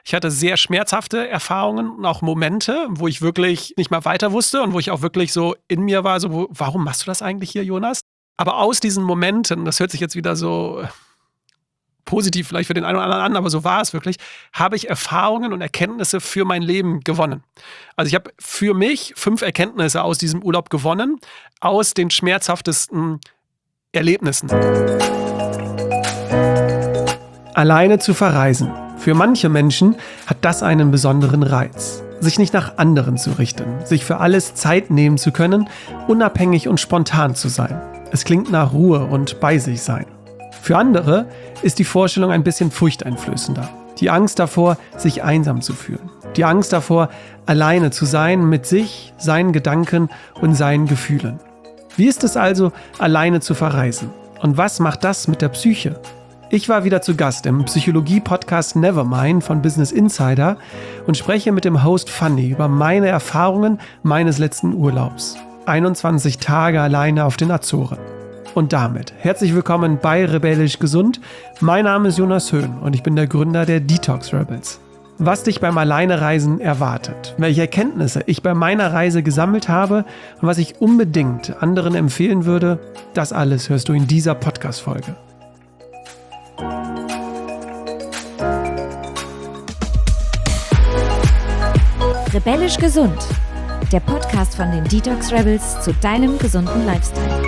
Ich hatte sehr schmerzhafte Erfahrungen und auch Momente, wo ich wirklich nicht mal weiter wusste und wo ich auch wirklich so in mir war, so, warum machst du das eigentlich hier, Jonas? Aber aus diesen Momenten, das hört sich jetzt wieder so positiv vielleicht für den einen oder anderen an, aber so war es wirklich, habe ich Erfahrungen und Erkenntnisse für mein Leben gewonnen. Also ich habe für mich 5 Erkenntnisse aus diesem Urlaub gewonnen, aus den schmerzhaftesten Erlebnissen. Alleine zu verreisen. Für manche Menschen hat das einen besonderen Reiz. Sich nicht nach anderen zu richten, sich für alles Zeit nehmen zu können, unabhängig und spontan zu sein. Es klingt nach Ruhe und bei sich sein. Für andere ist die Vorstellung ein bisschen furchteinflößender. Die Angst davor, sich einsam zu fühlen. Die Angst davor, alleine zu sein mit sich, seinen Gedanken und seinen Gefühlen. Wie ist es also, alleine zu verreisen? Und was macht das mit der Psyche? Ich war wieder zu Gast im Psychologie-Podcast Nevermind von Business Insider und spreche mit dem Host Fanny über meine Erfahrungen meines letzten Urlaubs. 21 Tage alleine auf den Azoren. Und damit herzlich willkommen bei Rebellisch Gesund. Mein Name ist Jonas Höhn und ich bin der Gründer der Detox Rebels. Was dich beim Alleinereisen erwartet, welche Erkenntnisse ich bei meiner Reise gesammelt habe und was ich unbedingt anderen empfehlen würde, das alles hörst du in dieser Podcast-Folge. Rebellisch Gesund, der Podcast von den Detox Rebels zu deinem gesunden Lifestyle.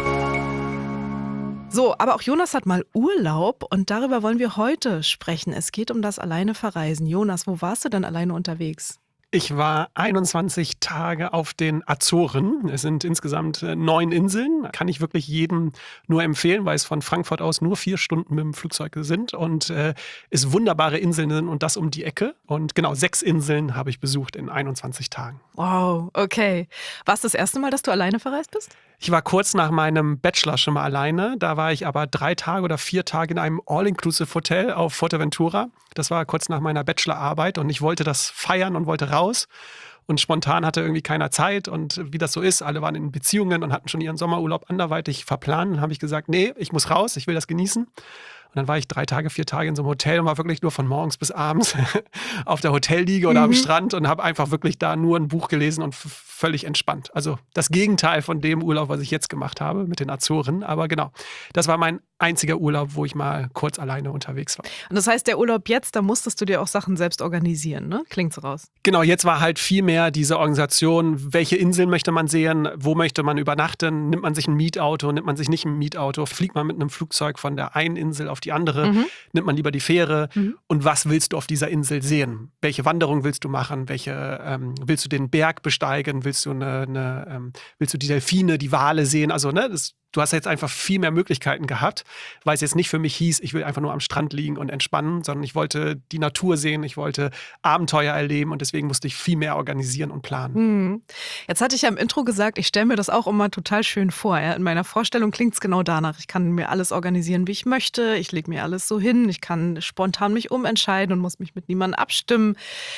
So, aber auch Jonas hat mal Urlaub und darüber wollen wir heute sprechen. Es geht um das alleine Verreisen. Jonas, wo warst du denn alleine unterwegs? Ich war 21 Tage auf den Azoren. Es sind insgesamt 9 Inseln. Kann ich wirklich jedem nur empfehlen, weil es von Frankfurt aus nur 4 Stunden mit dem Flugzeug sind und es wunderbare Inseln sind und das um die Ecke. Und genau 6 Inseln habe ich besucht in 21 Tagen. Wow, okay. War es das erste Mal, dass du alleine verreist bist? Ich war kurz nach meinem Bachelor schon mal alleine. Da war ich aber 3 Tage oder 4 Tage in einem All-Inclusive-Hotel auf Fuerteventura. Das war kurz nach meiner Bachelorarbeit und ich wollte das feiern und wollte raus. Und spontan hatte irgendwie keiner Zeit und wie das so ist, alle waren in Beziehungen und hatten schon ihren Sommerurlaub anderweitig verplant. Dann habe ich gesagt, nee, ich muss raus, ich will das genießen. Und dann war ich 3 Tage, 4 Tage in so einem Hotel und war wirklich nur von morgens bis abends auf der Hotelliege oder am Strand und habe einfach wirklich da nur ein Buch gelesen und völlig entspannt. Also das Gegenteil von dem Urlaub, was ich jetzt gemacht habe mit den Azoren. Aber genau, das war mein einziger Urlaub, wo ich mal kurz alleine unterwegs war. Und das heißt, der Urlaub jetzt, da musstest du dir auch Sachen selbst organisieren, ne? Klingt so raus. Genau, jetzt war halt viel mehr diese Organisation, welche Inseln möchte man sehen, wo möchte man übernachten, nimmt man sich ein Mietauto, nimmt man sich nicht ein Mietauto, fliegt man mit einem Flugzeug von der einen Insel auf die andere, nimmt man lieber die Fähre und was willst du auf dieser Insel sehen? Welche Wanderung willst du machen? Willst du den Berg besteigen? Willst du willst du die Delfine, die Wale sehen? Also du hast jetzt einfach viel mehr Möglichkeiten gehabt, weil es jetzt nicht für mich hieß, ich will einfach nur am Strand liegen und entspannen, sondern ich wollte die Natur sehen, ich wollte Abenteuer erleben und deswegen musste ich viel mehr organisieren und planen. Jetzt hatte ich ja im Intro gesagt, ich stelle mir das auch immer total schön vor. Ja? In meiner Vorstellung klingt es genau danach. Ich kann mir alles organisieren, wie ich möchte. Ich lege mir alles so hin. Ich kann spontan mich umentscheiden und muss mich mit niemandem abstimmen.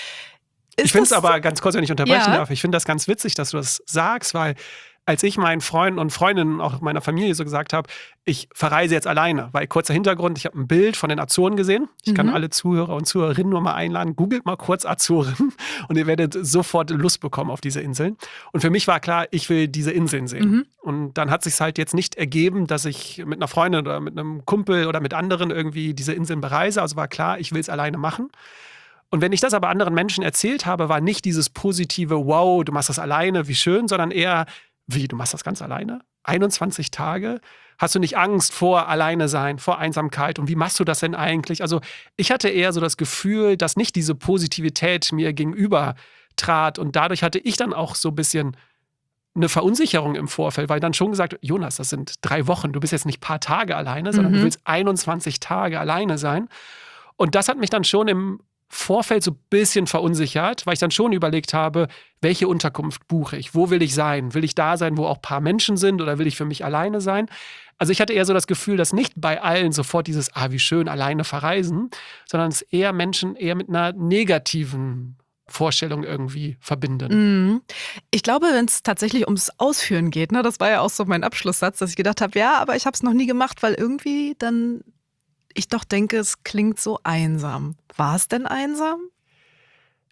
Ich finde es aber, ganz kurz, wenn ich unterbrechen darf, ich finde das ganz witzig, dass du das sagst, weil als ich meinen Freunden und Freundinnen, auch meiner Familie so gesagt habe, ich verreise jetzt alleine, weil kurzer Hintergrund, ich habe ein Bild von den Azoren gesehen. Ich kann alle Zuhörer und Zuhörerinnen nur mal einladen, googelt mal kurz Azoren und ihr werdet sofort Lust bekommen auf diese Inseln. Und für mich war klar, ich will diese Inseln sehen. Und dann hat sich halt jetzt nicht ergeben, dass ich mit einer Freundin oder mit einem Kumpel oder mit anderen irgendwie diese Inseln bereise. Also war klar, ich will es alleine machen. Und wenn ich das aber anderen Menschen erzählt habe, war nicht dieses positive, wow, du machst das alleine, wie schön, sondern eher, wie, du machst das ganz alleine? 21 Tage? Hast du nicht Angst vor Alleine sein, vor Einsamkeit? Und wie machst du das denn eigentlich? Also ich hatte eher so das Gefühl, dass nicht diese Positivität mir gegenüber trat. Und dadurch hatte ich dann auch so ein bisschen eine Verunsicherung im Vorfeld, weil dann schon gesagt, Jonas, das sind 3 Wochen. Du bist jetzt nicht ein paar Tage alleine, sondern du willst 21 Tage alleine sein. Und das hat mich dann schon im Vorfeld so ein bisschen verunsichert, weil ich dann schon überlegt habe, welche Unterkunft buche ich? Wo will ich sein? Will ich da sein, wo auch ein paar Menschen sind oder will ich für mich alleine sein? Also ich hatte eher so das Gefühl, dass nicht bei allen sofort dieses, wie schön, alleine verreisen, sondern es eher Menschen eher mit einer negativen Vorstellung irgendwie verbinden. Ich glaube, wenn es tatsächlich ums Ausführen geht, ne, das war ja auch so mein Abschlusssatz, dass ich gedacht habe, ja, aber ich habe es noch nie gemacht, weil irgendwie dann ich doch denke, es klingt so einsam. War es denn einsam?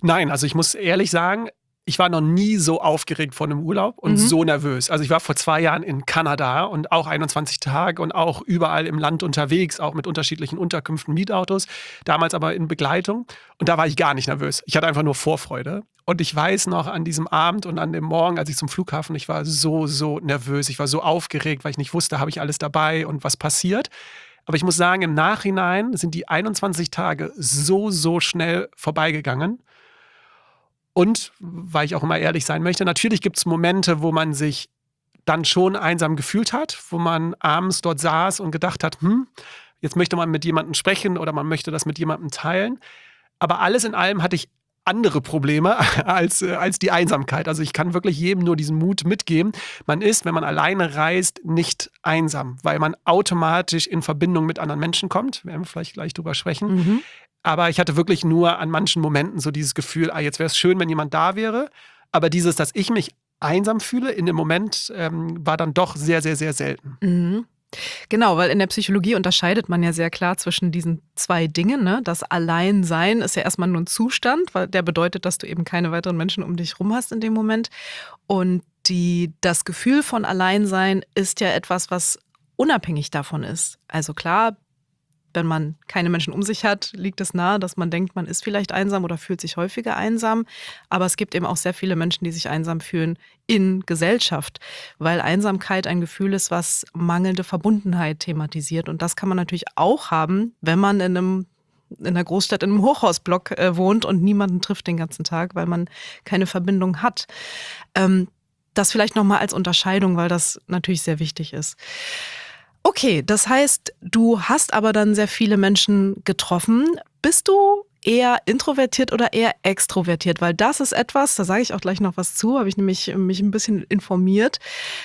Nein, also ich muss ehrlich sagen, ich war noch nie so aufgeregt vor einem Urlaub und so nervös. Also ich war vor 2 Jahren in Kanada und auch 21 Tage und auch überall im Land unterwegs, auch mit unterschiedlichen Unterkünften, Mietautos, damals aber in Begleitung. Und da war ich gar nicht nervös. Ich hatte einfach nur Vorfreude. Und ich weiß noch an diesem Abend und an dem Morgen, als ich zum Flughafen, ich war so nervös. Ich war so aufgeregt, weil ich nicht wusste, habe ich alles dabei und was passiert. Aber ich muss sagen, im Nachhinein sind die 21 Tage so schnell vorbeigegangen. Und, weil ich auch immer ehrlich sein möchte, natürlich gibt es Momente, wo man sich dann schon einsam gefühlt hat, wo man abends dort saß und gedacht hat, jetzt möchte man mit jemandem sprechen oder man möchte das mit jemandem teilen. Aber alles in allem hatte ich andere Probleme als die Einsamkeit. Also ich kann wirklich jedem nur diesen Mut mitgeben. Man ist, wenn man alleine reist, nicht einsam, weil man automatisch in Verbindung mit anderen Menschen kommt. Wir werden vielleicht gleich drüber sprechen. Aber ich hatte wirklich nur an manchen Momenten so dieses Gefühl, jetzt wäre es schön, wenn jemand da wäre. Aber dieses, dass ich mich einsam fühle, in dem Moment war dann doch sehr selten. Genau, weil in der Psychologie unterscheidet man ja sehr klar zwischen diesen 2 Dingen. Ne? Das Alleinsein ist ja erstmal nur ein Zustand, weil der bedeutet, dass du eben keine weiteren Menschen um dich rum hast in dem Moment. Und das Gefühl von Alleinsein ist ja etwas, was unabhängig davon ist. Also klar, wenn man keine Menschen um sich hat, liegt es nahe, dass man denkt, man ist vielleicht einsam oder fühlt sich häufiger einsam. Aber es gibt eben auch sehr viele Menschen, die sich einsam fühlen in Gesellschaft, weil Einsamkeit ein Gefühl ist, was mangelnde Verbundenheit thematisiert. Und das kann man natürlich auch haben, wenn man in einer Großstadt in einem Hochhausblock wohnt und niemanden trifft den ganzen Tag, weil man keine Verbindung hat. Das vielleicht nochmal als Unterscheidung, weil das natürlich sehr wichtig ist. Okay, das heißt, du hast aber dann sehr viele Menschen getroffen. Bist du eher introvertiert oder eher extrovertiert? Weil das ist etwas, da sage ich auch gleich noch was zu, habe ich nämlich mich ein bisschen informiert.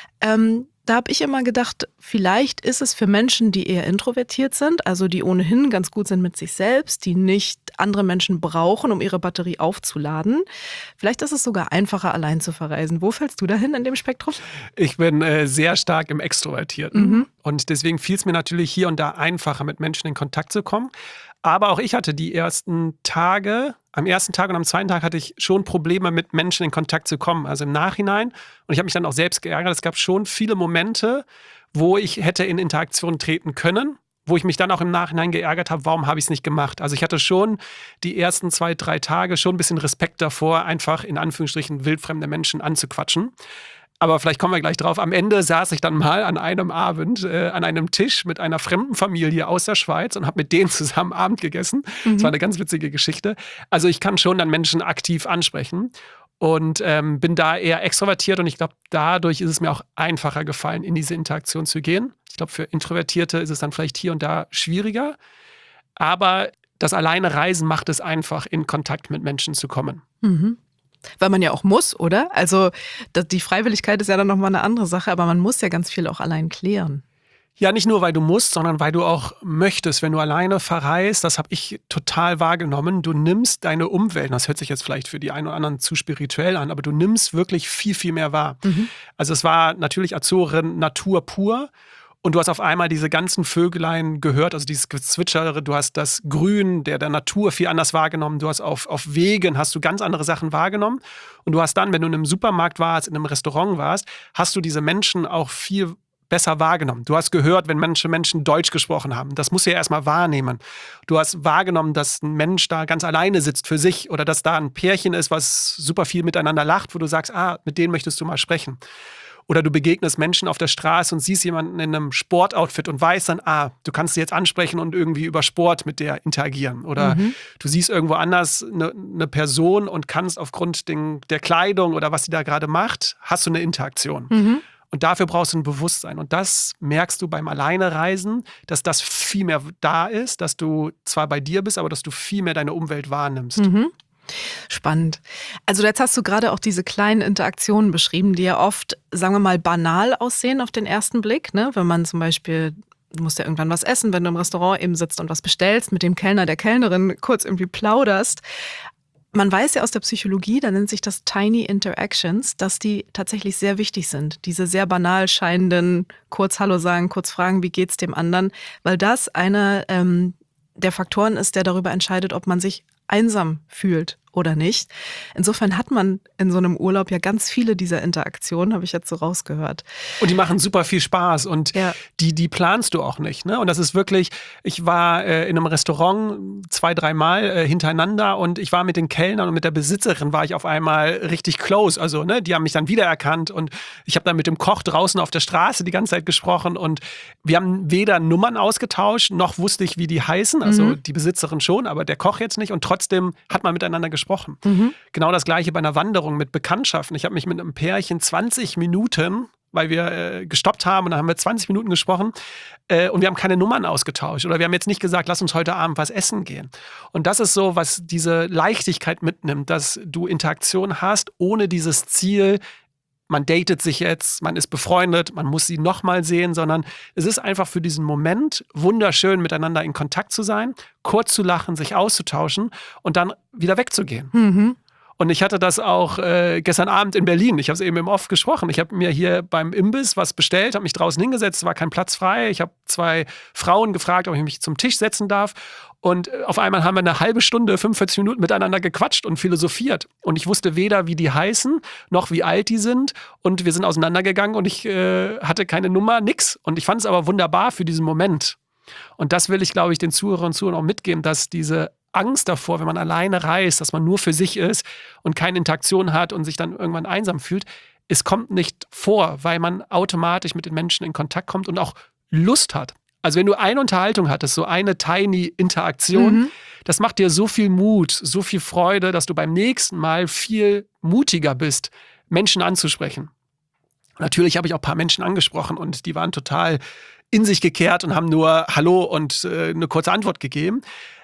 Da habe ich immer gedacht, vielleicht ist es für Menschen, die eher introvertiert sind, also die ohnehin ganz gut sind mit sich selbst, die nicht andere Menschen brauchen, um ihre Batterie aufzuladen. Vielleicht ist es sogar einfacher, allein zu verreisen. Wo fällst du dahin in dem Spektrum? Ich bin sehr stark im Extrovertierten. Und deswegen fiel es mir natürlich hier und da einfacher, mit Menschen in Kontakt zu kommen. Aber auch ich hatte die ersten Tage, am ersten Tag und am zweiten Tag hatte ich schon Probleme, mit Menschen in Kontakt zu kommen. Also im Nachhinein. Und ich habe mich dann auch selbst geärgert. Es gab schon viele Momente, wo ich hätte in Interaktion treten können, wo ich mich dann auch im Nachhinein geärgert habe, warum habe ich es nicht gemacht? Also ich hatte schon die ersten 2, 3 Tage schon ein bisschen Respekt davor, einfach in Anführungsstrichen wildfremde Menschen anzuquatschen. Aber vielleicht kommen wir gleich drauf. Am Ende saß ich dann mal an einem Abend an einem Tisch mit einer fremden Familie aus der Schweiz und habe mit denen zusammen Abend gegessen. Das war eine ganz witzige Geschichte. Also ich kann schon dann Menschen aktiv ansprechen und bin da eher extrovertiert. Und ich glaube, dadurch ist es mir auch einfacher gefallen, in diese Interaktion zu gehen. Ich glaube, für Introvertierte ist es dann vielleicht hier und da schwieriger. Aber das alleine Reisen macht es einfach, in Kontakt mit Menschen zu kommen. Weil man ja auch muss, oder? Also die Freiwilligkeit ist ja dann nochmal eine andere Sache, aber man muss ja ganz viel auch allein klären. Ja, nicht nur, weil du musst, sondern weil du auch möchtest. Wenn du alleine verreist, das habe ich total wahrgenommen, du nimmst deine Umwelt, das hört sich jetzt vielleicht für die einen oder anderen zu spirituell an, aber du nimmst wirklich viel mehr wahr. Also es war natürlich Azoren Natur pur. Und du hast auf einmal diese ganzen Vögelein gehört, also dieses Gezwitschere, du hast das Grün der Natur viel anders wahrgenommen, du hast auf Wegen hast du ganz andere Sachen wahrgenommen und du hast dann, wenn du in einem Supermarkt warst, in einem Restaurant warst, hast du diese Menschen auch viel besser wahrgenommen. Du hast gehört, wenn Menschen Deutsch gesprochen haben. Das musst du ja erstmal wahrnehmen. Du hast wahrgenommen, dass ein Mensch da ganz alleine sitzt für sich oder dass da ein Pärchen ist, was super viel miteinander lacht, wo du sagst, mit denen möchtest du mal sprechen. Oder du begegnest Menschen auf der Straße und siehst jemanden in einem Sportoutfit und weißt dann, du kannst sie jetzt ansprechen und irgendwie über Sport mit der interagieren. Oder du siehst irgendwo anders eine Person und kannst aufgrund der Kleidung oder was sie da gerade macht, hast du eine Interaktion. Und dafür brauchst du ein Bewusstsein. Und das merkst du beim Alleinereisen, dass das viel mehr da ist, dass du zwar bei dir bist, aber dass du viel mehr deine Umwelt wahrnimmst. Spannend. Also jetzt hast du gerade auch diese kleinen Interaktionen beschrieben, die ja oft, sagen wir mal, banal aussehen auf den ersten Blick. Ne? Wenn man zum Beispiel, du musst ja irgendwann was essen, wenn du im Restaurant eben sitzt und was bestellst, mit dem Kellner, der Kellnerin kurz irgendwie plauderst. Man weiß ja aus der Psychologie, da nennt sich das Tiny Interactions, dass die tatsächlich sehr wichtig sind. Diese sehr banal scheinenden, kurz Hallo sagen, kurz fragen, wie geht's dem anderen, weil das einer der Faktoren ist, der darüber entscheidet, ob man sich einsam fühlt oder nicht. Insofern hat man in so einem Urlaub ja ganz viele dieser Interaktionen, habe ich jetzt so rausgehört. Und die machen super viel Spaß und die planst du auch nicht. Ne? Und das ist wirklich, ich war in einem Restaurant 2-3 Mal hintereinander und ich war mit den Kellnern und mit der Besitzerin war ich auf einmal richtig close. Also ne, die haben mich dann wiedererkannt und ich habe dann mit dem Koch draußen auf der Straße die ganze Zeit gesprochen und wir haben weder Nummern ausgetauscht, noch wusste ich, wie die heißen. Also die Besitzerin schon, aber der Koch jetzt nicht und trotzdem hat man miteinander gesprochen. Genau das Gleiche bei einer Wanderung mit Bekanntschaften. Ich habe mich mit einem Pärchen 20 Minuten, weil wir gestoppt haben und dann haben wir 20 Minuten gesprochen und wir haben keine Nummern ausgetauscht oder wir haben jetzt nicht gesagt, lass uns heute Abend was essen gehen. Und das ist so, was diese Leichtigkeit mitnimmt, dass du Interaktion hast, ohne dieses Ziel, man datet sich jetzt, man ist befreundet, man muss sie nochmal sehen, sondern es ist einfach für diesen Moment wunderschön, miteinander in Kontakt zu sein, kurz zu lachen, sich auszutauschen und dann wieder wegzugehen. Und ich hatte das auch gestern Abend in Berlin. Ich habe es eben im Off gesprochen. Ich habe mir hier beim Imbiss was bestellt, habe mich draußen hingesetzt, es war kein Platz frei. Ich habe 2 Frauen gefragt, ob ich mich zum Tisch setzen darf. Und auf einmal haben wir eine halbe Stunde, 45 Minuten miteinander gequatscht und philosophiert. Und ich wusste weder, wie die heißen, noch wie alt die sind. Und wir sind auseinandergegangen und ich hatte keine Nummer, nix. Und ich fand es aber wunderbar für diesen Moment. Und das will ich, glaube ich, den Zuhörern und Zuhörern auch mitgeben, dass diese Angst davor, wenn man alleine reist, dass man nur für sich ist und keine Interaktion hat und sich dann irgendwann einsam fühlt, es kommt nicht vor, weil man automatisch mit den Menschen in Kontakt kommt und auch Lust hat. Also wenn du eine Unterhaltung hattest, so eine tiny Interaktion, das macht dir so viel Mut, so viel Freude, dass du beim nächsten Mal viel mutiger bist, Menschen anzusprechen. Natürlich habe ich auch ein paar Menschen angesprochen und die waren total in sich gekehrt und haben nur Hallo und eine kurze Antwort gegeben.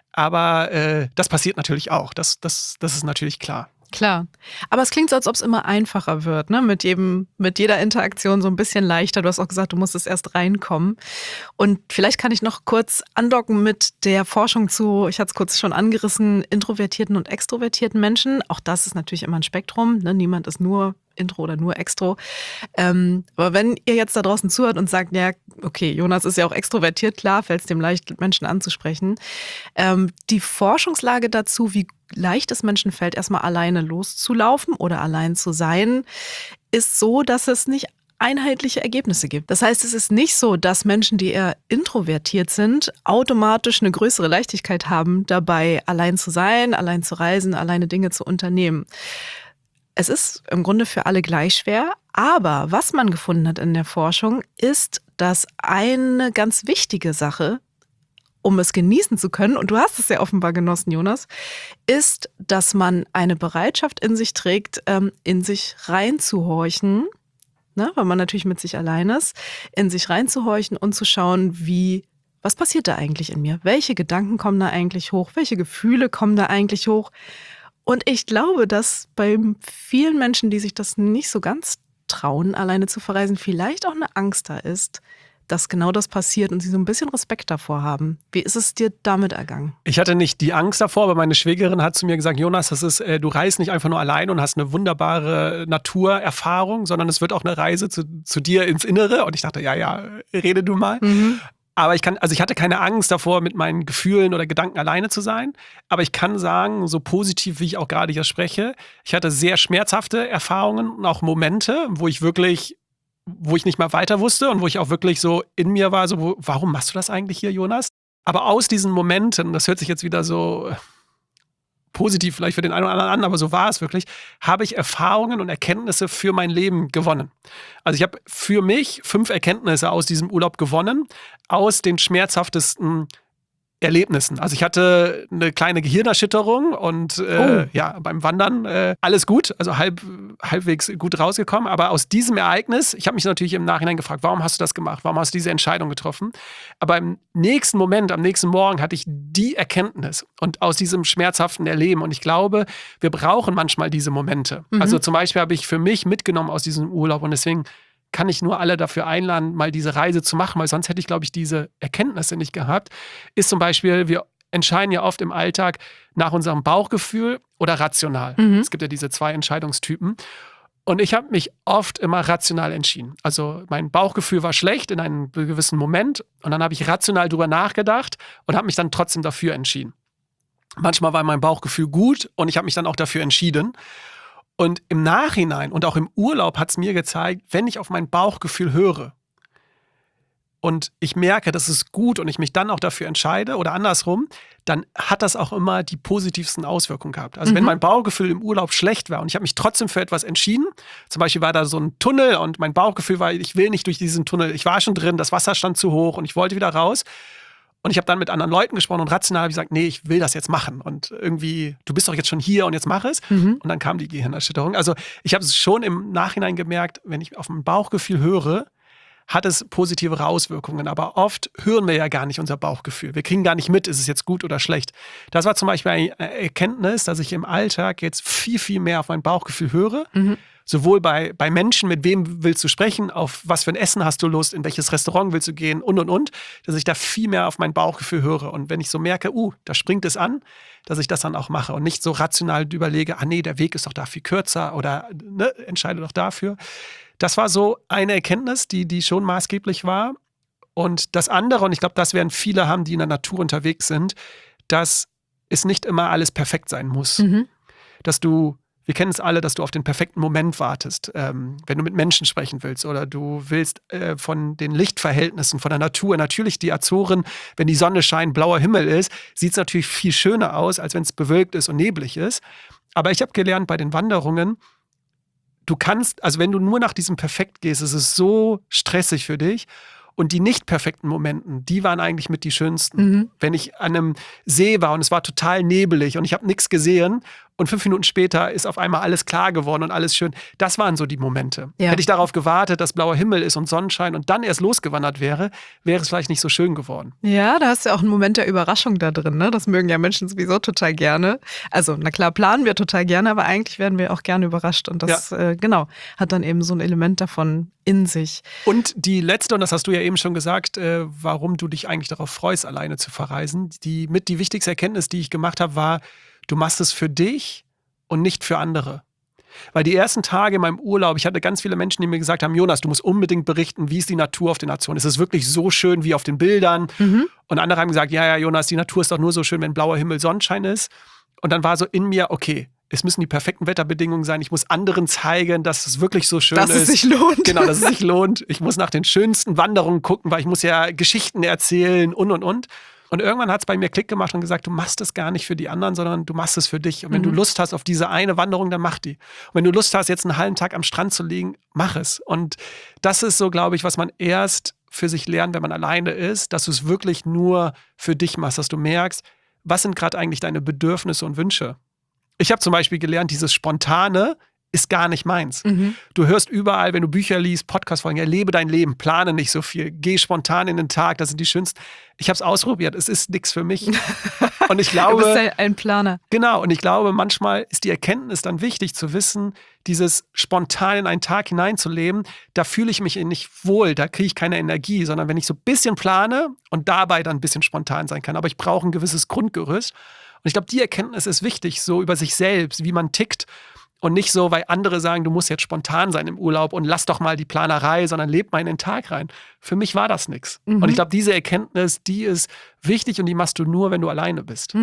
Aber das passiert natürlich auch. Das ist natürlich klar. Klar. Aber es klingt so, als ob es immer einfacher wird, ne? Mit jeder Interaktion so ein bisschen leichter. Du hast auch gesagt, du musstest erst reinkommen. Und vielleicht kann ich noch kurz andocken mit der Forschung zu, ich hatte es kurz schon angerissen, introvertierten und extrovertierten Menschen. Auch das ist natürlich immer ein Spektrum. Ne? Niemand ist nur Intro oder nur Extro. Aber wenn ihr jetzt da draußen zuhört und sagt, ja, okay, Jonas ist ja auch extrovertiert, klar, fällt es dem leicht, Menschen anzusprechen. Die Forschungslage dazu, wie leicht es Menschen fällt, erstmal alleine loszulaufen oder allein zu sein, ist so, dass es nicht einheitliche Ergebnisse gibt. Das heißt, es ist nicht so, dass Menschen, die eher introvertiert sind, automatisch eine größere Leichtigkeit haben, dabei allein zu sein, allein zu reisen, alleine Dinge zu unternehmen. Es ist im Grunde für alle gleich schwer, aber was man gefunden hat in der Forschung, ist, dass eine ganz wichtige Sache, um es genießen zu können, und du hast es ja offenbar genossen, Jonas, ist, dass man eine Bereitschaft in sich trägt, in sich reinzuhorchen, ne, weil man natürlich mit sich allein ist, in sich reinzuhorchen und zu schauen, was passiert da eigentlich in mir? Welche Gedanken kommen da eigentlich hoch? Welche Gefühle kommen da eigentlich hoch? Und ich glaube, dass bei vielen Menschen, die sich das nicht so ganz trauen, alleine zu verreisen, vielleicht auch eine Angst da ist, dass genau das passiert und sie so ein bisschen Respekt davor haben. Wie ist es dir damit ergangen? Ich hatte nicht die Angst davor, aber meine Schwägerin hat zu mir gesagt, Jonas, du reist nicht einfach nur allein und hast eine wunderbare Naturerfahrung, sondern es wird auch eine Reise zu dir ins Innere. Und ich dachte, ja, rede du mal. Aber ich hatte keine Angst davor, mit meinen Gefühlen oder Gedanken alleine zu sein. Aber ich kann sagen, so positiv, wie ich auch gerade hier spreche, ich hatte sehr schmerzhafte Erfahrungen und auch Momente, wo ich nicht mal weiter wusste und wo ich auch wirklich so in mir war, so, warum machst du das eigentlich hier, Jonas? Aber aus diesen Momenten, das hört sich jetzt wieder so positiv vielleicht für den einen oder anderen an, aber so war es wirklich, habe ich Erfahrungen und Erkenntnisse für mein Leben gewonnen. Also ich habe für mich 5 Erkenntnisse aus diesem Urlaub gewonnen, aus den schmerzhaftesten Erlebnissen. Also ich hatte eine kleine Gehirnerschütterung und beim Wandern alles gut, also halbwegs gut rausgekommen. Aber aus diesem Ereignis, ich habe mich natürlich im Nachhinein gefragt, warum hast du das gemacht? Warum hast du diese Entscheidung getroffen? Aber im nächsten Moment, am nächsten Morgen hatte ich die Erkenntnis und aus diesem schmerzhaften Erleben. Und ich glaube, wir brauchen manchmal diese Momente. Also zum Beispiel habe ich für mich mitgenommen aus diesem Urlaub und deswegen kann ich nur alle dafür einladen, mal diese Reise zu machen, weil sonst hätte ich, glaube ich, diese Erkenntnisse nicht gehabt, ist zum Beispiel, wir entscheiden ja oft im Alltag nach unserem Bauchgefühl oder rational. Es gibt ja diese 2 Entscheidungstypen. Und ich habe mich oft immer rational entschieden. Also mein Bauchgefühl war schlecht in einem gewissen Moment und dann habe ich rational drüber nachgedacht und habe mich dann trotzdem dafür entschieden. Manchmal war mein Bauchgefühl gut und ich habe mich dann auch dafür entschieden. Und im Nachhinein und auch im Urlaub hat es mir gezeigt, wenn ich auf mein Bauchgefühl höre und ich merke, das ist gut und ich mich dann auch dafür entscheide oder andersrum, dann hat das auch immer die positivsten Auswirkungen gehabt. Also wenn mein Bauchgefühl im Urlaub schlecht war und ich habe mich trotzdem für etwas entschieden, zum Beispiel war da so ein Tunnel und mein Bauchgefühl war, ich will nicht durch diesen Tunnel, ich war schon drin, das Wasser stand zu hoch und ich wollte wieder raus. Und ich habe dann mit anderen Leuten gesprochen und rational habe ich gesagt, nee, ich will das jetzt machen. Und irgendwie, du bist doch jetzt schon hier und jetzt mach es. Und dann kam die Gehirnerschütterung. Also ich habe es schon im Nachhinein gemerkt, wenn ich auf mein Bauchgefühl höre, hat es positivere Auswirkungen. Aber oft hören wir ja gar nicht unser Bauchgefühl. Wir kriegen gar nicht mit, ist es jetzt gut oder schlecht. Das war zum Beispiel eine Erkenntnis, dass ich im Alltag jetzt viel, viel mehr auf mein Bauchgefühl höre. Sowohl bei Menschen, mit wem willst du sprechen, auf was für ein Essen hast du Lust, in welches Restaurant willst du gehen und, dass ich da viel mehr auf mein Bauchgefühl höre. Und wenn ich so merke, da springt es an, dass ich das dann auch mache und nicht so rational überlege, nee, der Weg ist doch da viel kürzer oder entscheide doch dafür. Das war so eine Erkenntnis, die schon maßgeblich war. Und das andere, und ich glaube, das werden viele haben, die in der Natur unterwegs sind, dass es nicht immer alles perfekt sein muss. Dass wir kennen es alle, dass du auf den perfekten Moment wartest, wenn du mit Menschen sprechen willst oder du willst von den Lichtverhältnissen, von der Natur. Natürlich die Azoren, wenn die Sonne scheint, blauer Himmel ist, sieht es natürlich viel schöner aus, als wenn es bewölkt ist und neblig ist. Aber ich habe gelernt bei den Wanderungen, du kannst, also wenn du nur nach diesem Perfekt gehst, ist es so stressig für dich. Und die nicht perfekten Momenten, die waren eigentlich mit die schönsten. Wenn ich an einem See war und es war total nebelig und ich habe nichts gesehen und 5 Minuten später ist auf einmal alles klar geworden und alles schön. Das waren so die Momente. Ja. Hätte ich darauf gewartet, dass blauer Himmel ist und Sonnenschein und dann erst losgewandert wäre es vielleicht nicht so schön geworden. Ja, da hast du ja auch einen Moment der Überraschung da drin. Ne? Das mögen ja Menschen sowieso total gerne. Also na klar, planen wir total gerne, aber eigentlich werden wir auch gerne überrascht. Und das, hat dann eben so ein Element davon in sich. Und die letzte, und das hast du ja eben schon gesagt, warum du dich eigentlich darauf freust, alleine zu verreisen. Die wichtigste Erkenntnis, die ich gemacht habe, war, du machst es für dich und nicht für andere. Weil die ersten Tage in meinem Urlaub, ich hatte ganz viele Menschen, die mir gesagt haben, Jonas, du musst unbedingt berichten, wie ist die Natur auf den Azoren? Ist es wirklich so schön wie auf den Bildern? Und andere haben gesagt, ja, Jonas, die Natur ist doch nur so schön, wenn blauer Himmel, Sonnenschein ist. Und dann war so in mir, okay, es müssen die perfekten Wetterbedingungen sein. Ich muss anderen zeigen, dass es wirklich so schön ist. Dass es sich lohnt. Genau, dass es sich lohnt. Ich muss nach den schönsten Wanderungen gucken, weil ich muss ja Geschichten erzählen und. Und irgendwann hat es bei mir Klick gemacht und gesagt, du machst es gar nicht für die anderen, sondern du machst es für dich. Und wenn du Lust hast auf diese eine Wanderung, dann mach die. Und wenn du Lust hast, jetzt einen halben Tag am Strand zu liegen, mach es. Und das ist so, glaube ich, was man erst für sich lernt, wenn man alleine ist, dass du es wirklich nur für dich machst, dass du merkst, was sind gerade eigentlich deine Bedürfnisse und Wünsche. Ich habe zum Beispiel gelernt, dieses Spontane ist gar nicht meins. Du hörst überall, wenn du Bücher liest, Podcast-Folgen, erlebe dein Leben, plane nicht so viel, geh spontan in den Tag, das sind die schönsten. Ich habe es ausprobiert, es ist nichts für mich. Und ich glaube, du bist ja ein Planer. Genau, und ich glaube, manchmal ist die Erkenntnis dann wichtig zu wissen, dieses spontan in einen Tag hineinzuleben, da fühle ich mich nicht wohl, da kriege ich keine Energie, sondern wenn ich so ein bisschen plane und dabei dann ein bisschen spontan sein kann. Aber ich brauche ein gewisses Grundgerüst. Und ich glaube, die Erkenntnis ist wichtig, so über sich selbst, wie man tickt. Und nicht so, weil andere sagen, du musst jetzt spontan sein im Urlaub und lass doch mal die Planerei, sondern leb mal in den Tag rein. Für mich war das nichts. Und ich glaube, diese Erkenntnis, die ist wichtig und die machst du nur, wenn du alleine bist.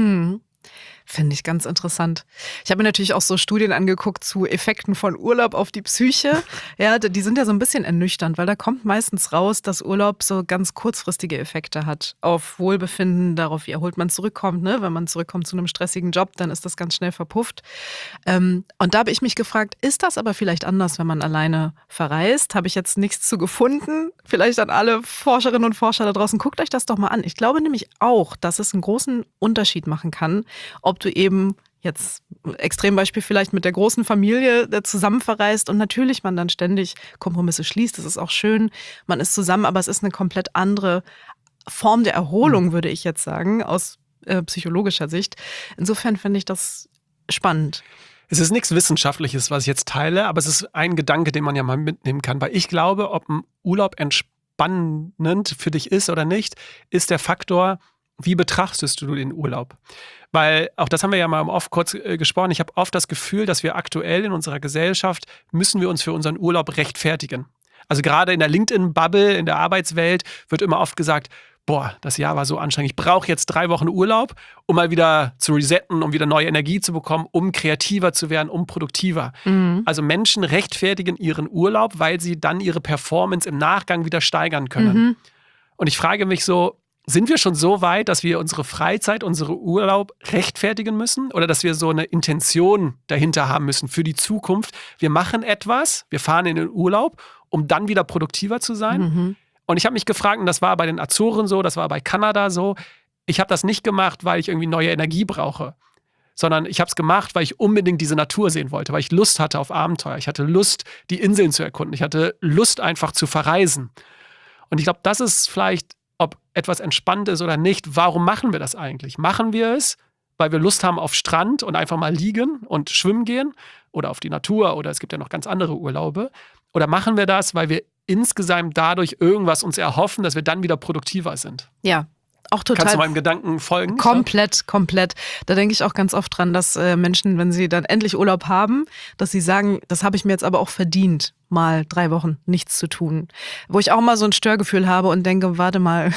Finde ich ganz interessant. Ich habe mir natürlich auch so Studien angeguckt zu Effekten von Urlaub auf die Psyche. Ja, die sind ja so ein bisschen ernüchternd, weil da kommt meistens raus, dass Urlaub so ganz kurzfristige Effekte hat auf Wohlbefinden, darauf, wie erholt man zurückkommt. Ne? Wenn man zurückkommt zu einem stressigen Job, dann ist das ganz schnell verpufft. Und da habe ich mich gefragt, ist das aber vielleicht anders, wenn man alleine verreist? Habe ich jetzt nichts zu gefunden? Vielleicht an alle Forscherinnen und Forscher da draußen, guckt euch das doch mal an. Ich glaube nämlich auch, dass es einen großen Unterschied machen kann, ob du eben jetzt, Extrembeispiel vielleicht mit der großen Familie zusammen verreist und natürlich man dann ständig Kompromisse schließt, das ist auch schön, man ist zusammen, aber es ist eine komplett andere Form der Erholung, würde ich jetzt sagen, aus psychologischer Sicht. Insofern finde ich das spannend. Es ist nichts Wissenschaftliches, was ich jetzt teile, aber es ist ein Gedanke, den man ja mal mitnehmen kann, weil ich glaube, ob ein Urlaub entspannend für dich ist oder nicht, ist der Faktor, wie betrachtest du den Urlaub? Weil, auch das haben wir ja mal oft kurz gesprochen, ich habe oft das Gefühl, dass wir aktuell in unserer Gesellschaft, müssen wir uns für unseren Urlaub rechtfertigen. Also gerade in der LinkedIn-Bubble, in der Arbeitswelt wird immer oft gesagt, boah, das Jahr war so anstrengend. Ich brauche jetzt 3 Wochen Urlaub, um mal wieder zu resetten, um wieder neue Energie zu bekommen, um kreativer zu werden, um produktiver. Also Menschen rechtfertigen ihren Urlaub, weil sie dann ihre Performance im Nachgang wieder steigern können. Und ich frage mich so, sind wir schon so weit, dass wir unsere Freizeit, unsere Urlaub rechtfertigen müssen? Oder dass wir so eine Intention dahinter haben müssen für die Zukunft? Wir machen etwas, wir fahren in den Urlaub, um dann wieder produktiver zu sein. Und ich habe mich gefragt, und das war bei den Azoren so, das war bei Kanada so, ich habe das nicht gemacht, weil ich irgendwie neue Energie brauche, sondern ich habe es gemacht, weil ich unbedingt diese Natur sehen wollte, weil ich Lust hatte auf Abenteuer. Ich hatte Lust, die Inseln zu erkunden. Ich hatte Lust, einfach zu verreisen. Und ich glaube, das ist vielleicht, ob etwas entspannt ist oder nicht, warum machen wir das eigentlich? Machen wir es, weil wir Lust haben auf Strand und einfach mal liegen und schwimmen gehen oder auf die Natur oder es gibt ja noch ganz andere Urlaube? Oder machen wir das, weil wir insgesamt dadurch irgendwas uns erhoffen, dass wir dann wieder produktiver sind? Ja. Auch total. Kannst du meinem Gedanken folgen? Komplett. Da denke ich auch ganz oft dran, dass Menschen, wenn sie dann endlich Urlaub haben, dass sie sagen, das habe ich mir jetzt aber auch verdient, mal 3 Wochen nichts zu tun. Wo ich auch mal so ein Störgefühl habe und denke, warte mal,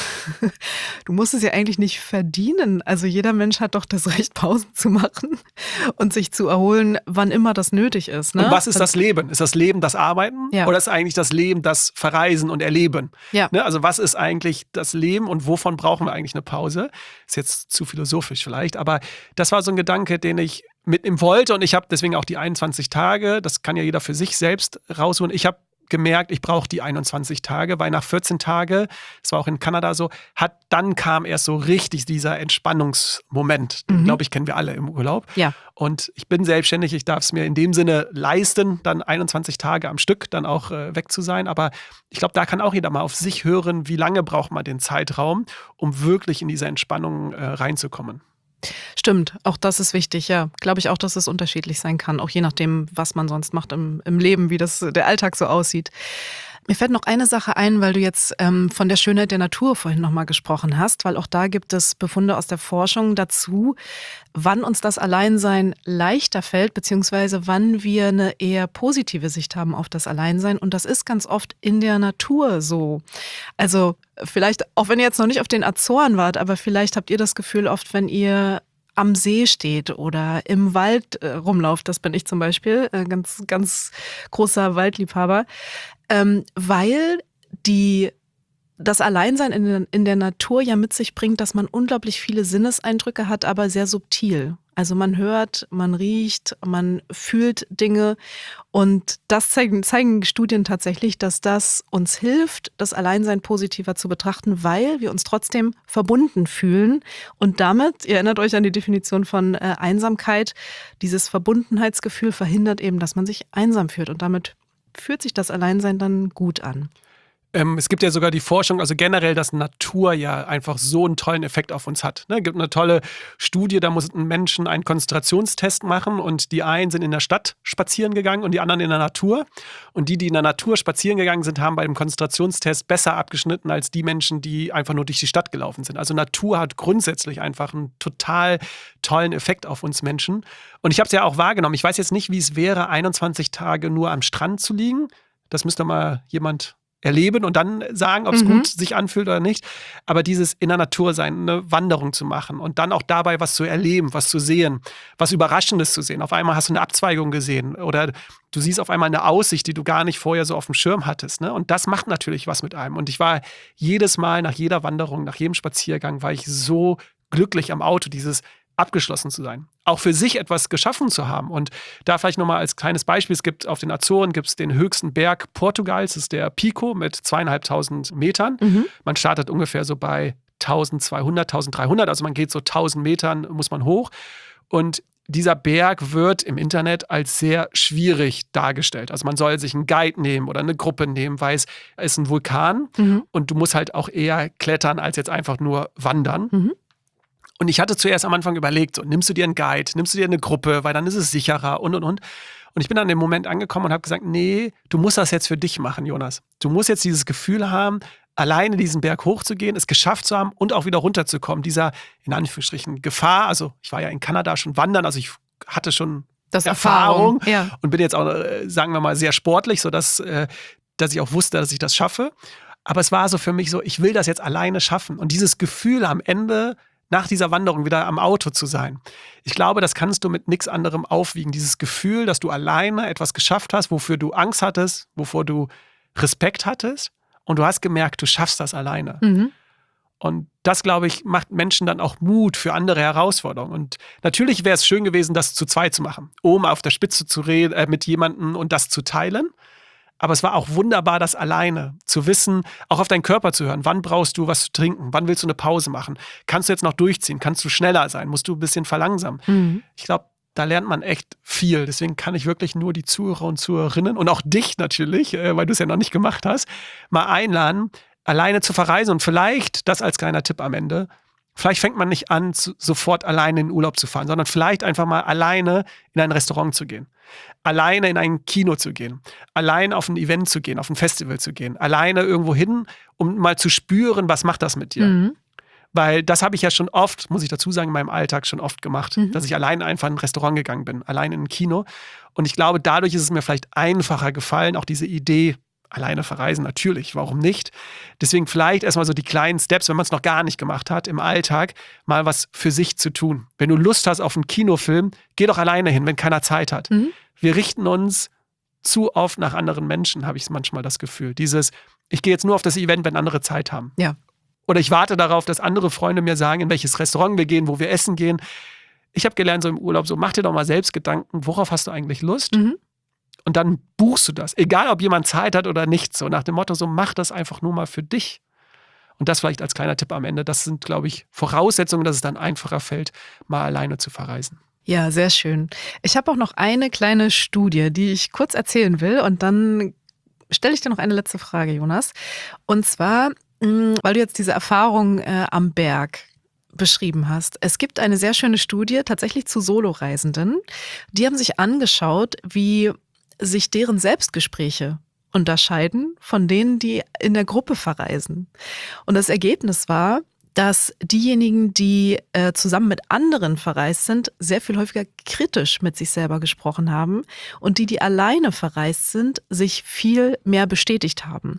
du musst es ja eigentlich nicht verdienen. Also jeder Mensch hat doch das Recht, Pausen zu machen und sich zu erholen, wann immer das nötig ist. Ne? Und was ist das Leben? Ist das Leben das Arbeiten? Ja. Oder ist eigentlich das Leben das Verreisen und Erleben? Ja. Ne? Also was ist eigentlich das Leben und wovon brauchen wir eigentlich eine Pause? Ist jetzt zu philosophisch vielleicht, aber das war so ein Gedanke, den ich mitnehmen wollte und ich habe deswegen auch die 21 Tage, das kann ja jeder für sich selbst rausholen. Ich habe gemerkt, ich brauche die 21 Tage, weil nach 14 Tagen, das war auch in Kanada so, dann kam erst so richtig dieser Entspannungsmoment. Den, glaube ich, kennen wir alle im Urlaub. Ja. Und ich bin selbstständig, ich darf es mir in dem Sinne leisten, dann 21 Tage am Stück dann auch weg zu sein. Aber ich glaube, da kann auch jeder mal auf sich hören, wie lange braucht man den Zeitraum, um wirklich in diese Entspannung reinzukommen. Stimmt, auch das ist wichtig, ja. Glaube ich auch, dass es unterschiedlich sein kann, auch je nachdem, was man sonst macht im Leben, wie der Alltag so aussieht. Mir fällt noch eine Sache ein, weil du jetzt von der Schönheit der Natur vorhin nochmal gesprochen hast, weil auch da gibt es Befunde aus der Forschung dazu, wann uns das Alleinsein leichter fällt, beziehungsweise wann wir eine eher positive Sicht haben auf das Alleinsein. Und das ist ganz oft in der Natur so. Also vielleicht, auch wenn ihr jetzt noch nicht auf den Azoren wart, aber vielleicht habt ihr das Gefühl oft, wenn ihr am See steht oder im Wald rumlauft, das bin ich zum Beispiel, ganz, ganz großer Waldliebhaber, weil das Alleinsein in der Natur ja mit sich bringt, dass man unglaublich viele Sinneseindrücke hat, aber sehr subtil. Also man hört, man riecht, man fühlt Dinge und das zeigen Studien tatsächlich, dass das uns hilft, das Alleinsein positiver zu betrachten, weil wir uns trotzdem verbunden fühlen und damit, ihr erinnert euch an die Definition von Einsamkeit, dieses Verbundenheitsgefühl verhindert eben, dass man sich einsam fühlt und damit fühlt sich das Alleinsein dann gut an. Es gibt ja sogar die Forschung, also generell, dass Natur ja einfach so einen tollen Effekt auf uns hat. Es gibt eine tolle Studie, da mussten Menschen einen Konzentrationstest machen und die einen sind in der Stadt spazieren gegangen und die anderen in der Natur. Und die in der Natur spazieren gegangen sind, haben bei dem Konzentrationstest besser abgeschnitten als die Menschen, die einfach nur durch die Stadt gelaufen sind. Also Natur hat grundsätzlich einfach einen total tollen Effekt auf uns Menschen. Und ich habe es ja auch wahrgenommen. Ich weiß jetzt nicht, wie es wäre, 21 Tage nur am Strand zu liegen. Das müsste mal jemand erleben und dann sagen, ob es gut sich anfühlt oder nicht. Aber dieses in der Natur sein, eine Wanderung zu machen und dann auch dabei was zu erleben, was zu sehen, was Überraschendes zu sehen. Auf einmal hast du eine Abzweigung gesehen oder du siehst auf einmal eine Aussicht, die du gar nicht vorher so auf dem Schirm hattest. Ne? Und das macht natürlich was mit einem. Und ich war jedes Mal nach jeder Wanderung, nach jedem Spaziergang, war ich so glücklich am Auto, dieses abgeschlossen zu sein. Auch für sich etwas geschaffen zu haben. Und da vielleicht nochmal als kleines Beispiel, es gibt auf den Azoren den höchsten Berg Portugals, das ist der Pico mit 2.500 Metern. Man startet ungefähr so bei 1.200, 1.300, also man geht so 1.000 Metern, muss man hoch. Und dieser Berg wird im Internet als sehr schwierig dargestellt. Also man soll sich einen Guide nehmen oder eine Gruppe nehmen, weil es ist ein Vulkan und du musst halt auch eher klettern, als jetzt einfach nur wandern. Und ich hatte zuerst am Anfang überlegt, so, nimmst du dir einen Guide, nimmst du dir eine Gruppe, weil dann ist es sicherer und. Und ich bin an dem Moment angekommen und habe gesagt, nee, du musst das jetzt für dich machen, Jonas. Du musst jetzt dieses Gefühl haben, alleine diesen Berg hochzugehen, es geschafft zu haben und auch wieder runterzukommen. Dieser, in Anführungsstrichen, Gefahr, also ich war ja in Kanada schon wandern, also ich hatte schon das Erfahrung ja. Und bin jetzt auch, sagen wir mal, sehr sportlich, sodass dass ich auch wusste, dass ich das schaffe. Aber es war so für mich so, ich will das jetzt alleine schaffen. Und dieses Gefühl am Ende, nach dieser Wanderung wieder am Auto zu sein. Ich glaube, das kannst du mit nichts anderem aufwiegen. Dieses Gefühl, dass du alleine etwas geschafft hast, wofür du Angst hattest, wovor du Respekt hattest. Und du hast gemerkt, du schaffst das alleine. Mhm. Und das, glaube ich, macht Menschen dann auch Mut für andere Herausforderungen. Und natürlich wäre es schön gewesen, das zu zweit zu machen. Oben auf der Spitze zu reden mit jemandem und das zu teilen. Aber es war auch wunderbar, das alleine zu wissen, auch auf deinen Körper zu hören. Wann brauchst du was zu trinken? Wann willst du eine Pause machen? Kannst du jetzt noch durchziehen? Kannst du schneller sein? Musst du ein bisschen verlangsamen? Mhm. Ich glaube, da lernt man echt viel. Deswegen kann ich wirklich nur die Zuhörer und Zuhörerinnen und auch dich natürlich, weil du es ja noch nicht gemacht hast, mal einladen, alleine zu verreisen. Und vielleicht, das als kleiner Tipp am Ende, vielleicht fängt man nicht an, sofort alleine in den Urlaub zu fahren, sondern vielleicht einfach mal alleine in ein Restaurant zu gehen. Alleine in ein Kino zu gehen, alleine auf ein Event zu gehen, auf ein Festival zu gehen, alleine irgendwo hin, um mal zu spüren, was macht das mit dir. Mhm. Weil das habe ich ja schon oft, muss ich dazu sagen, in meinem Alltag schon oft gemacht, dass ich alleine einfach in ein Restaurant gegangen bin, alleine in ein Kino. Und ich glaube, dadurch ist es mir vielleicht einfacher gefallen, auch diese Idee, alleine verreisen, natürlich, warum nicht? Deswegen vielleicht erstmal so die kleinen Steps, wenn man es noch gar nicht gemacht hat, im Alltag mal was für sich zu tun. Wenn du Lust hast auf einen Kinofilm, geh doch alleine hin, wenn keiner Zeit hat. Mhm. Wir richten uns zu oft nach anderen Menschen, habe ich manchmal das Gefühl. Dieses, ich gehe jetzt nur auf das Event, wenn andere Zeit haben. Ja. Oder ich warte darauf, dass andere Freunde mir sagen, in welches Restaurant wir gehen, wo wir essen gehen. Ich habe gelernt, so im Urlaub, so mach dir doch mal selbst Gedanken, worauf hast du eigentlich Lust? Mhm. Und dann buchst du das. Egal, ob jemand Zeit hat oder nicht. So nach dem Motto, so mach das einfach nur mal für dich. Und das vielleicht als kleiner Tipp am Ende. Das sind, glaube ich, Voraussetzungen, dass es dann einfacher fällt, mal alleine zu verreisen. Ja, sehr schön. Ich habe auch noch eine kleine Studie, die ich kurz erzählen will. Und dann stelle ich dir noch eine letzte Frage, Jonas. Und zwar, weil du jetzt diese Erfahrung am Berg beschrieben hast. Es gibt eine sehr schöne Studie tatsächlich zu Soloreisenden. Die haben sich angeschaut, wie sich deren Selbstgespräche unterscheiden von denen, die in der Gruppe verreisen. Und das Ergebnis war, dass diejenigen, die zusammen mit anderen verreist sind, sehr viel häufiger kritisch mit sich selber gesprochen haben und die alleine verreist sind, sich viel mehr bestätigt haben.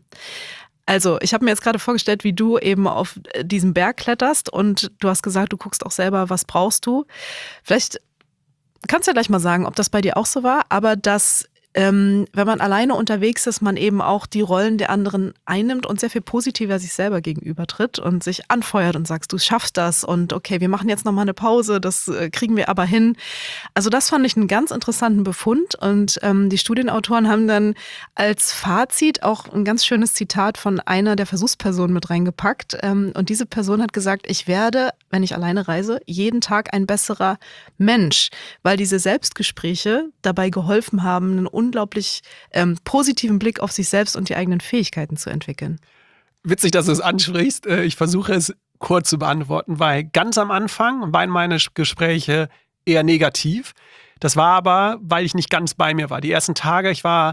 Also, ich habe mir jetzt gerade vorgestellt, wie du eben auf diesen Berg kletterst und du hast gesagt, du guckst auch selber, was brauchst du. Vielleicht kannst du ja gleich mal sagen, ob das bei dir auch so war, aber dass wenn man alleine unterwegs ist, man eben auch die Rollen der anderen einnimmt und sehr viel positiver sich selber gegenübertritt und sich anfeuert und sagst, du schaffst das und okay, wir machen jetzt nochmal eine Pause, das kriegen wir aber hin. Also das fand ich einen ganz interessanten Befund und die Studienautoren haben dann als Fazit auch ein ganz schönes Zitat von einer der Versuchspersonen mit reingepackt und diese Person hat gesagt, ich werde, wenn ich alleine reise, jeden Tag ein besserer Mensch, weil diese Selbstgespräche dabei geholfen haben, einen unglaublich positiven Blick auf sich selbst und die eigenen Fähigkeiten zu entwickeln. Witzig, dass du es ansprichst. Ich versuche es kurz zu beantworten, weil ganz am Anfang waren meine Gespräche eher negativ. Das war aber, weil ich nicht ganz bei mir war. Die ersten Tage, ich war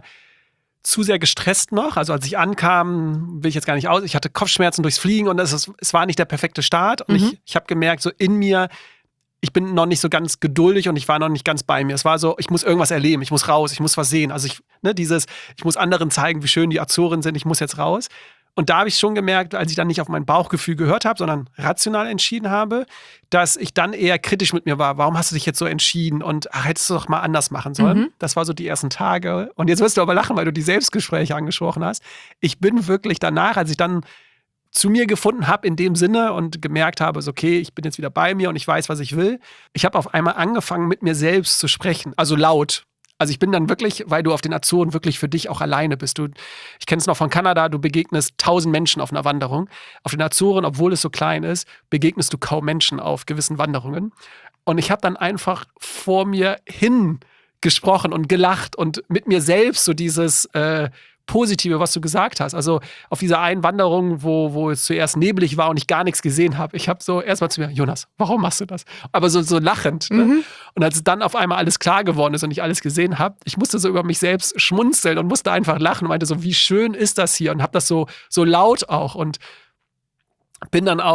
zu sehr gestresst noch. Also als ich ankam, will ich jetzt gar nicht aus. Ich hatte Kopfschmerzen durchs Fliegen und es war nicht der perfekte Start. Und ich habe gemerkt, so in mir, ich bin noch nicht so ganz geduldig und ich war noch nicht ganz bei mir. Es war so, ich muss irgendwas erleben, ich muss raus, ich muss was sehen. Also ich muss anderen zeigen, wie schön die Azoren sind, ich muss jetzt raus. Und da habe ich schon gemerkt, als ich dann nicht auf mein Bauchgefühl gehört habe, sondern rational entschieden habe, dass ich dann eher kritisch mit mir war. Warum hast du dich jetzt so entschieden? Und hättest du doch mal anders machen sollen. Das war so die ersten Tage. Und jetzt wirst du aber lachen, weil du die Selbstgespräche angesprochen hast. Ich bin wirklich danach, als ich dann zu mir gefunden habe in dem Sinne und gemerkt habe, so, okay, ich bin jetzt wieder bei mir und ich weiß, was ich will. Ich habe auf einmal angefangen, mit mir selbst zu sprechen, also laut. Also ich bin dann wirklich, weil du auf den Azoren wirklich für dich auch alleine bist. Ich kenne es noch von Kanada, du begegnest 1000 Menschen auf einer Wanderung. Auf den Azoren, obwohl es so klein ist, begegnest du kaum Menschen auf gewissen Wanderungen. Und ich habe dann einfach vor mir hin gesprochen und gelacht und mit mir selbst so dieses Positive, was du gesagt hast. Also auf dieser einen Wanderung, wo es zuerst nebelig war und ich gar nichts gesehen habe. Ich habe so erstmal zu mir, Jonas, warum machst du das? Aber so lachend. Ne? Und als dann auf einmal alles klar geworden ist und ich alles gesehen habe, ich musste so über mich selbst schmunzeln und musste einfach lachen und meinte so, wie schön ist das hier? Und habe das so laut auch und bin dann auch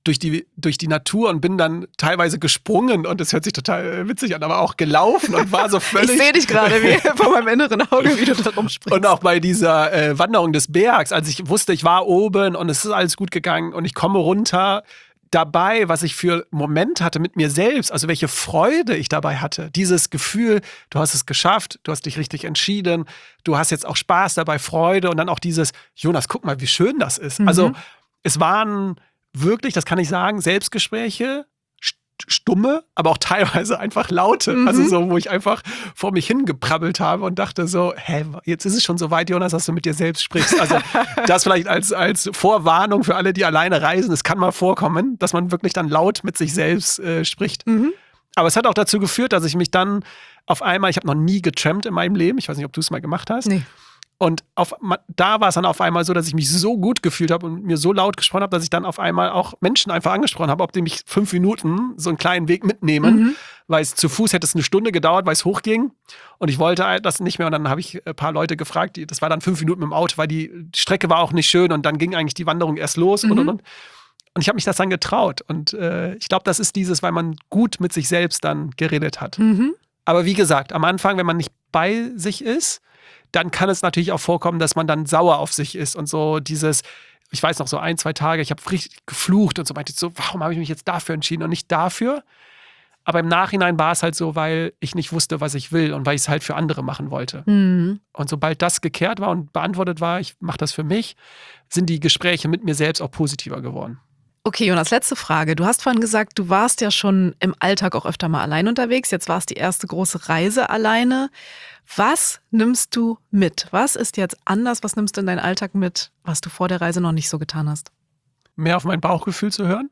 durch die Natur und bin dann teilweise gesprungen und das hört sich total witzig an, aber auch gelaufen und war so völlig... Ich sehe dich gerade vor meinem inneren Auge, wie du da rumspringst. Und auch bei dieser Wanderung des Bergs, als ich wusste, ich war oben und es ist alles gut gegangen und ich komme runter, dabei, was ich für Moment hatte mit mir selbst, also welche Freude ich dabei hatte. Dieses Gefühl, du hast es geschafft, du hast dich richtig entschieden, du hast jetzt auch Spaß dabei, Freude und dann auch dieses, Jonas, guck mal, wie schön das ist. Also es waren wirklich, das kann ich sagen, Selbstgespräche, stumme, aber auch teilweise einfach laute. Also so, wo ich einfach vor mich hingeprabbelt habe und dachte so, jetzt ist es schon so weit, Jonas, dass du mit dir selbst sprichst. Also das vielleicht als Vorwarnung für alle, die alleine reisen. Es kann mal vorkommen, dass man wirklich dann laut mit sich selbst spricht. Aber es hat auch dazu geführt, dass ich mich dann auf einmal, ich habe noch nie getrampt in meinem Leben. Ich weiß nicht, ob du es mal gemacht hast. Nee. Und da war es dann auf einmal so, dass ich mich so gut gefühlt habe und mir so laut gesprochen habe, dass ich dann auf einmal auch Menschen einfach angesprochen habe, ob die mich 5 Minuten so einen kleinen Weg mitnehmen, weil es zu Fuß hätte es eine Stunde gedauert, weil es hochging und ich wollte das nicht mehr und dann habe ich ein paar Leute gefragt, das war dann 5 Minuten mit dem Auto, weil die Strecke war auch nicht schön und dann ging eigentlich die Wanderung erst los und ich habe mich das dann getraut und ich glaube, das ist dieses, weil man gut mit sich selbst dann geredet hat. Aber wie gesagt, am Anfang, wenn man nicht bei sich ist, dann kann es natürlich auch vorkommen, dass man dann sauer auf sich ist und so dieses, ich weiß noch so 1, 2 Tage, ich habe richtig geflucht und so meinte ich so, warum habe ich mich jetzt dafür entschieden und nicht dafür? Aber im Nachhinein war es halt so, weil ich nicht wusste, was ich will und weil ich es halt für andere machen wollte. Und sobald das gekehrt war und beantwortet war, ich mache das für mich, sind die Gespräche mit mir selbst auch positiver geworden. Okay, Jonas, letzte Frage. Du hast vorhin gesagt, du warst ja schon im Alltag auch öfter mal allein unterwegs. Jetzt war es die erste große Reise alleine. Was nimmst du mit? Was ist jetzt anders? Was nimmst du in deinen Alltag mit, was du vor der Reise noch nicht so getan hast? Mehr auf mein Bauchgefühl zu hören.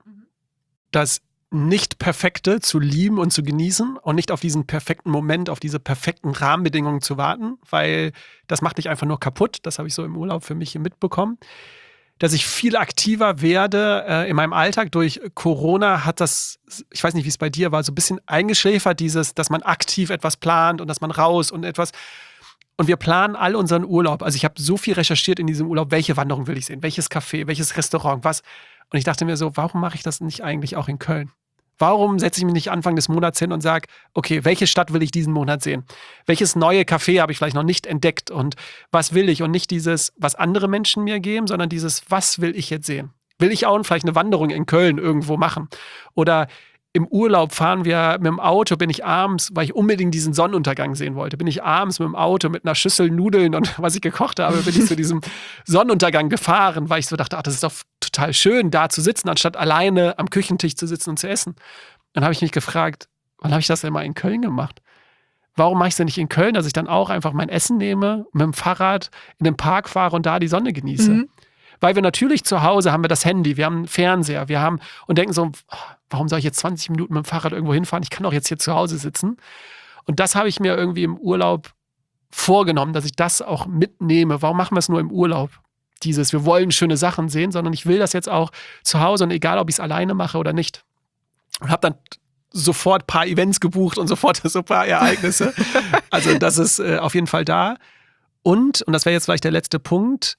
Das Nicht-Perfekte zu lieben und zu genießen und nicht auf diesen perfekten Moment, auf diese perfekten Rahmenbedingungen zu warten, weil das macht dich einfach nur kaputt. Das habe ich so im Urlaub für mich mitbekommen. Dass ich viel aktiver werde in meinem Alltag. Durch Corona hat das, ich weiß nicht, wie es bei dir war, so ein bisschen eingeschläfert, dass man aktiv etwas plant und dass man raus und etwas. Und wir planen all unseren Urlaub. Also ich habe so viel recherchiert in diesem Urlaub, welche Wanderung will ich sehen, welches Café, welches Restaurant, was. Und ich dachte mir so, warum mache ich das nicht eigentlich auch in Köln? Warum setze ich mich nicht Anfang des Monats hin und sage, okay, welche Stadt will ich diesen Monat sehen? Welches neue Café habe ich vielleicht noch nicht entdeckt? Und was will ich? Und nicht dieses, was andere Menschen mir geben, sondern dieses, was will ich jetzt sehen? Will ich auch vielleicht eine Wanderung in Köln irgendwo machen? Oder im Urlaub fahren wir mit dem Auto, bin ich abends, weil ich unbedingt diesen Sonnenuntergang sehen wollte, bin ich abends mit dem Auto mit einer Schüssel Nudeln und was ich gekocht habe, bin ich zu diesem Sonnenuntergang gefahren, weil ich so dachte, das ist doch total schön, da zu sitzen, anstatt alleine am Küchentisch zu sitzen und zu essen. Dann habe ich mich gefragt, wann habe ich das denn mal in Köln gemacht? Warum mache ich es denn nicht in Köln, dass ich dann auch einfach mein Essen nehme, mit dem Fahrrad in den Park fahre und da die Sonne genieße? Weil wir natürlich zu Hause haben wir das Handy, wir haben einen Fernseher, wir haben und denken so, warum soll ich jetzt 20 Minuten mit dem Fahrrad irgendwo hinfahren? Ich kann doch jetzt hier zu Hause sitzen. Und das habe ich mir irgendwie im Urlaub vorgenommen, dass ich das auch mitnehme. Warum machen wir es nur im Urlaub? Wir wollen schöne Sachen sehen, sondern ich will das jetzt auch zu Hause und egal, ob ich es alleine mache oder nicht. Und habe dann sofort ein paar Events gebucht und sofort so ein paar Ereignisse. Also das ist auf jeden Fall da. Und das wäre jetzt vielleicht der letzte Punkt,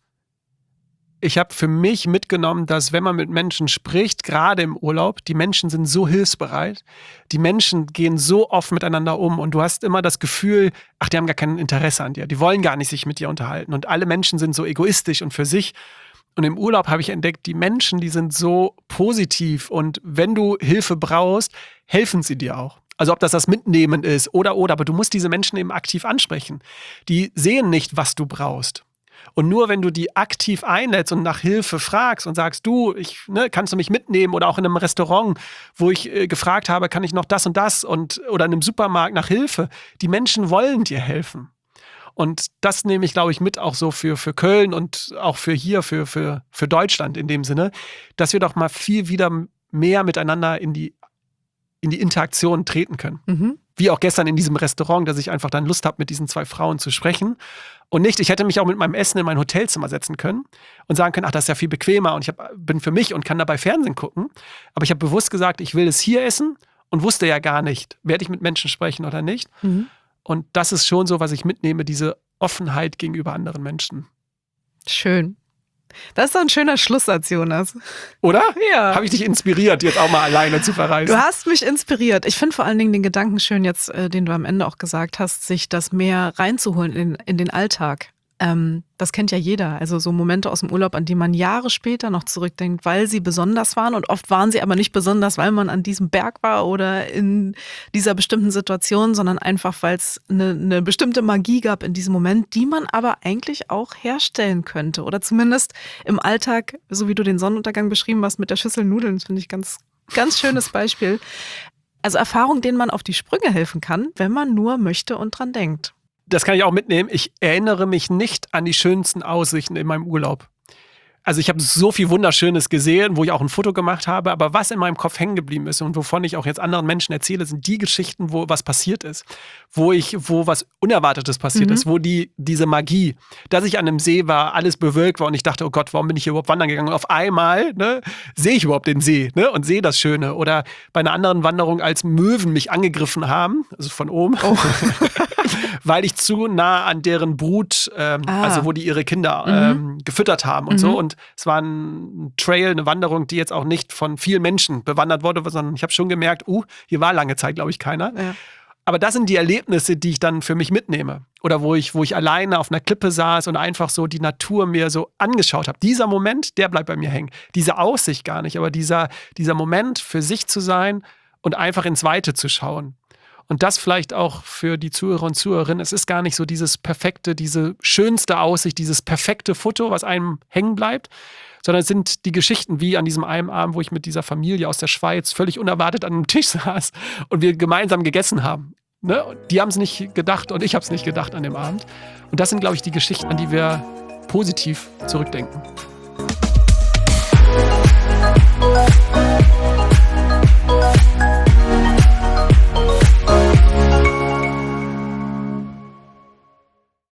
ich habe für mich mitgenommen, dass wenn man mit Menschen spricht, gerade im Urlaub, die Menschen sind so hilfsbereit, die Menschen gehen so offen miteinander um und du hast immer das Gefühl, die haben gar kein Interesse an dir, die wollen gar nicht sich mit dir unterhalten und alle Menschen sind so egoistisch und für sich. Und im Urlaub habe ich entdeckt, die Menschen, die sind so positiv und wenn du Hilfe brauchst, helfen sie dir auch. Also ob das Mitnehmen ist oder, aber du musst diese Menschen eben aktiv ansprechen. Die sehen nicht, was du brauchst. Und nur wenn du die aktiv einlädst und nach Hilfe fragst und sagst, kannst du mich mitnehmen oder auch in einem Restaurant, wo ich gefragt habe, kann ich noch das und das oder in einem Supermarkt nach Hilfe, die Menschen wollen dir helfen. Und das nehme ich, glaube ich, mit auch so für Köln und auch für hier, für Deutschland in dem Sinne, dass wir doch mal viel wieder mehr miteinander in die Interaktion treten können. Wie auch gestern in diesem Restaurant, dass ich einfach dann Lust habe, mit diesen 2 Frauen zu sprechen. Und ich hätte mich auch mit meinem Essen in mein Hotelzimmer setzen können und sagen können, das ist ja viel bequemer und ich bin für mich und kann dabei Fernsehen gucken. Aber ich habe bewusst gesagt, ich will es hier essen und wusste ja gar nicht, werde ich mit Menschen sprechen oder nicht. Und das ist schon so, was ich mitnehme, diese Offenheit gegenüber anderen Menschen. Schön. Das ist doch ein schöner Schlusssatz, Jonas. Oder? Ja. Habe ich dich inspiriert, jetzt auch mal alleine zu verreisen? Du hast mich inspiriert. Ich finde vor allen Dingen den Gedanken schön jetzt, den du am Ende auch gesagt hast, sich das mehr reinzuholen in den Alltag. Das kennt ja jeder. Also so Momente aus dem Urlaub, an die man Jahre später noch zurückdenkt, weil sie besonders waren. Und oft waren sie aber nicht besonders, weil man an diesem Berg war oder in dieser bestimmten Situation, sondern einfach, weil es eine bestimmte Magie gab in diesem Moment, die man aber eigentlich auch herstellen könnte. Oder zumindest im Alltag, so wie du den Sonnenuntergang beschrieben hast mit der Schüssel Nudeln, finde ich ganz, ganz schönes Beispiel. Also Erfahrung, denen man auf die Sprünge helfen kann, wenn man nur möchte und dran denkt. Das kann ich auch mitnehmen. Ich erinnere mich nicht an die schönsten Aussichten in meinem Urlaub. Also ich habe so viel Wunderschönes gesehen, wo ich auch ein Foto gemacht habe, aber was in meinem Kopf hängen geblieben ist und wovon ich auch jetzt anderen Menschen erzähle, sind die Geschichten, wo was passiert ist, wo was Unerwartetes passiert ist, wo diese Magie, dass ich an einem See war, alles bewölkt war und ich dachte, oh Gott, warum bin ich hier überhaupt wandern gegangen? Und auf einmal sehe ich überhaupt den See und sehe das Schöne. Oder bei einer anderen Wanderung, als Möwen mich angegriffen haben, also von oben, weil ich zu nah an deren Brut, also wo die ihre Kinder gefüttert haben und so. Und es war ein Trail, eine Wanderung, die jetzt auch nicht von vielen Menschen bewandert wurde, sondern ich habe schon gemerkt, hier war lange Zeit, glaube ich, keiner. Ja. Aber das sind die Erlebnisse, die ich dann für mich mitnehme. Oder wo ich alleine auf einer Klippe saß und einfach so die Natur mir so angeschaut habe. Dieser Moment, der bleibt bei mir hängen. Diese Aussicht gar nicht, aber dieser Moment für sich zu sein und einfach ins Weite zu schauen. Und das vielleicht auch für die Zuhörer und Zuhörerinnen. Es ist gar nicht so dieses perfekte, diese schönste Aussicht, dieses perfekte Foto, was einem hängen bleibt, sondern es sind die Geschichten wie an diesem einen Abend, wo ich mit dieser Familie aus der Schweiz völlig unerwartet an einem Tisch saß und wir gemeinsam gegessen haben. Ne? Die haben es nicht gedacht und ich habe es nicht gedacht an dem Abend. Und das sind, glaube ich, die Geschichten, an die wir positiv zurückdenken.